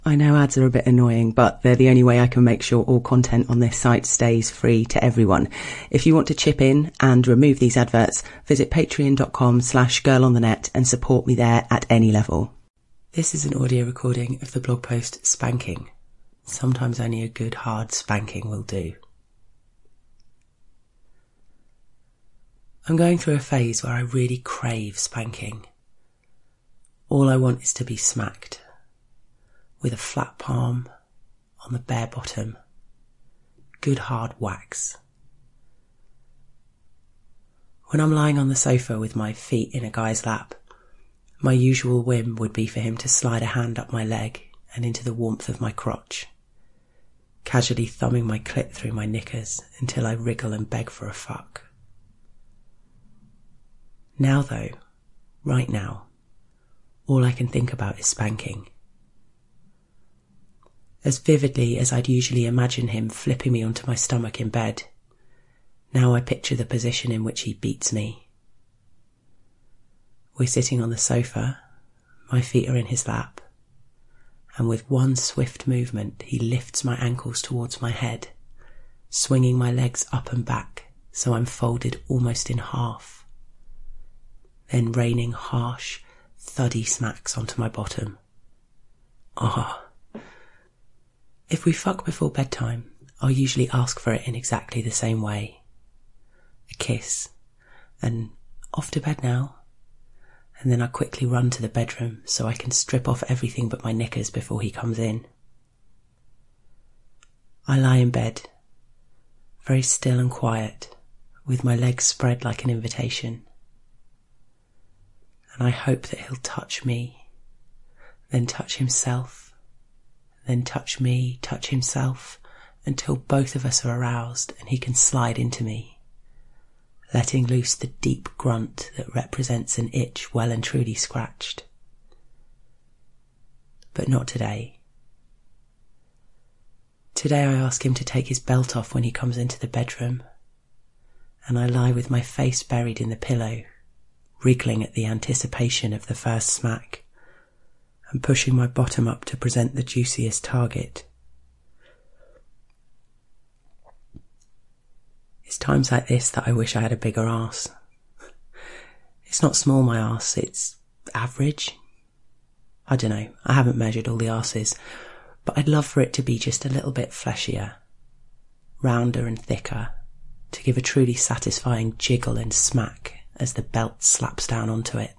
I know ads are a bit annoying, but they're the only way I can make sure all content on this site stays free to everyone. If you want to chip in and remove these adverts, visit patreon.com/girlonthenet and support me there at any level. This is an audio recording of the blog post Spanking. Sometimes only a good hard spanking will do. I'm going through a phase where I really crave spanking. All I want is to be smacked. With a flat palm, on the bare bottom, good hard whacks. When I'm lying on the sofa with my feet in a guy's lap, my usual whim would be for him to slide a hand up my leg and into the warmth of my crotch, casually thumbing my clit through my knickers until I wriggle and beg for a fuck. Now though, right now, all I can think about is spanking. As vividly as I'd usually imagine him flipping me onto my stomach in bed, now I picture the position in which he beats me. We're sitting on the sofa, my feet are in his lap, and with one swift movement he lifts my ankles towards my head, swinging my legs up and back so I'm folded almost in half, then raining harsh, thuddy smacks onto my bottom. Ah. If we fuck before bedtime, I'll usually ask for it in exactly the same way. A kiss, and off to bed now. And then I quickly run to the bedroom so I can strip off everything but my knickers before he comes in. I lie in bed, very still and quiet, with my legs spread like an invitation. And I hope that he'll touch me, then touch himself, then touch me, touch himself, until both of us are aroused and he can slide into me, letting loose the deep grunt that represents an itch well and truly scratched. But not today. Today I ask him to take his belt off when he comes into the bedroom, and I lie with my face buried in the pillow, wriggling at the anticipation of the first smack, and pushing my bottom up to present the juiciest target. It's times like this that I wish I had a bigger arse. It's not small, my arse, it's average. I don't know, I haven't measured all the arses, but I'd love for it to be just a little bit fleshier, rounder and thicker, to give a truly satisfying jiggle and smack as the belt slaps down onto it.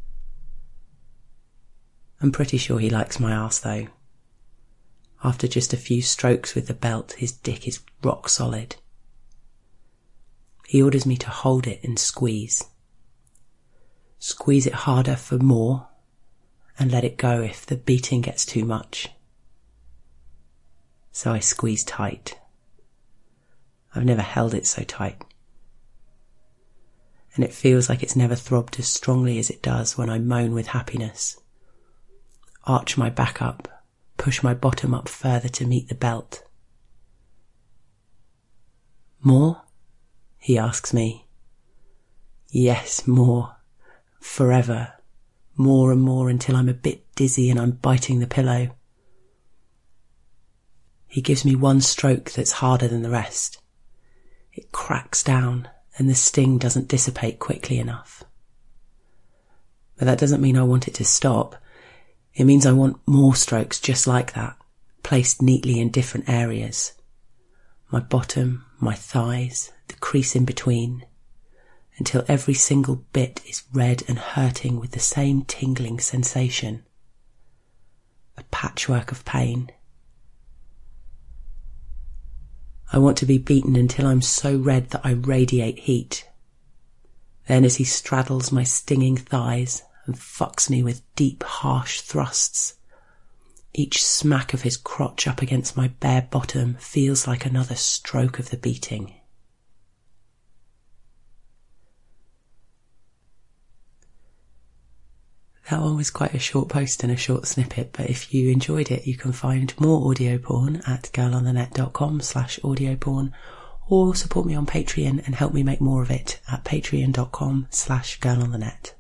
I'm pretty sure he likes my arse though. After just a few strokes with the belt, his dick is rock solid. He orders me to hold it and squeeze. Squeeze it harder for more, and let it go if the beating gets too much. So I squeeze tight. I've never held it so tight. And it feels like it's never throbbed as strongly as it does when I moan with happiness. Arch my back up, push my bottom up further to meet the belt. More? He asks me. Yes, more. Forever. More and more until I'm a bit dizzy and I'm biting the pillow. He gives me one stroke that's harder than the rest. It cracks down and the sting doesn't dissipate quickly enough. But that doesn't mean I want it to stop. It means I want more strokes just like that, placed neatly in different areas. My bottom, my thighs, the crease in between, until every single bit is red and hurting with the same tingling sensation. A patchwork of pain. I want to be beaten until I'm so red that I radiate heat. Then as he straddles my stinging thighs and fucks me with deep, harsh thrusts, each smack of his crotch up against my bare bottom feels like another stroke of the beating. That one was quite a short post and a short snippet, but if you enjoyed it, you can find more audio porn at girlonthenet.com/audio porn, or support me on Patreon and help me make more of it at patreon.com/girlonthenet.